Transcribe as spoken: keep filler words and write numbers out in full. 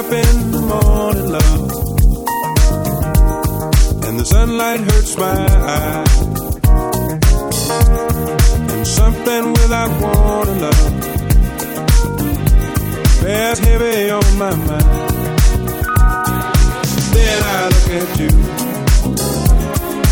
up in the morning, love, and the sunlight hurts my eyes, and something without warning, love, bears heavy on my mind. Then I look at you,